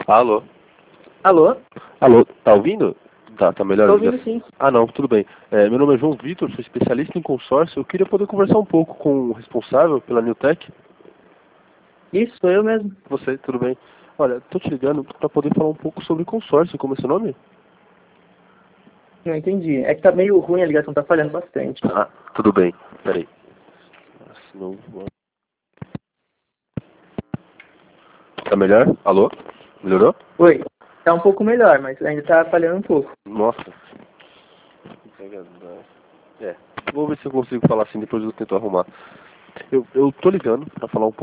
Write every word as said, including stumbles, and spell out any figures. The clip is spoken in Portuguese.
Alô? Alô? Alô, tá ouvindo? Tá, tá melhor? Tô ouvindo sim. Ah, não, tudo bem. É, meu nome é João Vitor, sou especialista em consórcio. Eu queria poder conversar um pouco com o responsável pela Newtek. Isso, sou eu mesmo. Você, tudo bem? Olha, tô te ligando para poder falar um pouco sobre consórcio. Como é seu nome? Não entendi. É que tá meio ruim, a ligação tá falhando bastante. Ah, tudo bem. Peraí. Não... Tá melhor? Alô? Melhorou? Oi. Tá um pouco melhor, mas ainda tá falhando um pouco. Nossa. É, vou ver se eu consigo falar assim, depois eu tento arrumar. Eu, eu tô ligando para falar um pouco